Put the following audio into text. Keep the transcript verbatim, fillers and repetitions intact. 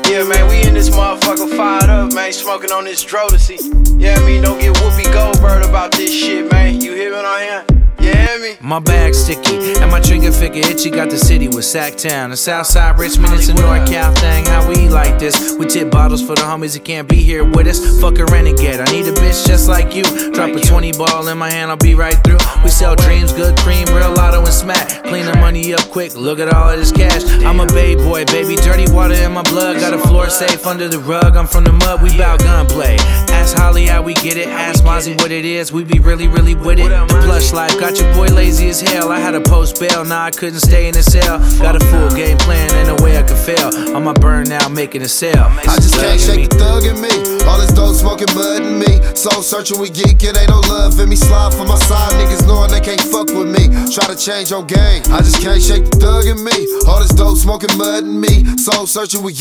Yeah, man, we in this motherfucker fired up, man, smoking on this Jodeci. Yeah, I mean, don't get Whoopi Goldberg about this shit, man. You hear what I'm hearing? You hear me? My bag sticky, and my trigger figure itchy. Got the city with Sacktown, the Southside Richmond, it's a NorCal thing. How we eat like this? We tip bottles for the homies that can't be here with us. Fuck a renegade, I need a bitch just like you. Drop a twenty ball in my hand, I'll be right through. We sell dreams, good cream, real lotto and smack. Clean the money up quick, look at all of this cash. I'm a bay boy, baby, dirty water in my blood. Got a floor safe under the rug, I'm from the mud, we bout gunplay. Ask Holly how we get it, ask Mozzie what it is. We be really, really with it. The plush life, got your boy lazy as hell. I had a post bail, now I couldn't stay in the cell. Got a full game plan, ain't no way I could fail. On my burn now, making a sale. I just can't shake the thug in me. All this dope smoking bud in me. Soul searching, we geek, it ain't no love in me. Slide for my side, niggas knowing they can't fuck with me. Try to change your game, I just can't shake the thug in me. All this dope smoking mud in me. Soul searching, we